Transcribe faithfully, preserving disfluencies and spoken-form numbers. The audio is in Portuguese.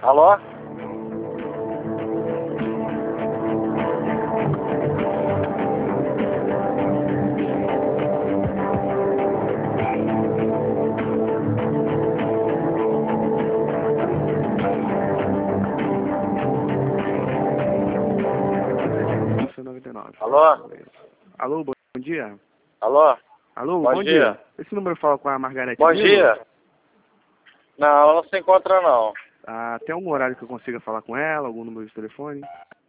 Alô? noventa e nove. Alô? Alô, bom dia. Alô? Alô, Bom, bom dia. dia. Esse número fala com a Margarete Bom Milo? dia. Não, ela não se encontra não. Ah, tem algum horário que eu consiga falar com ela? Algum número de telefone?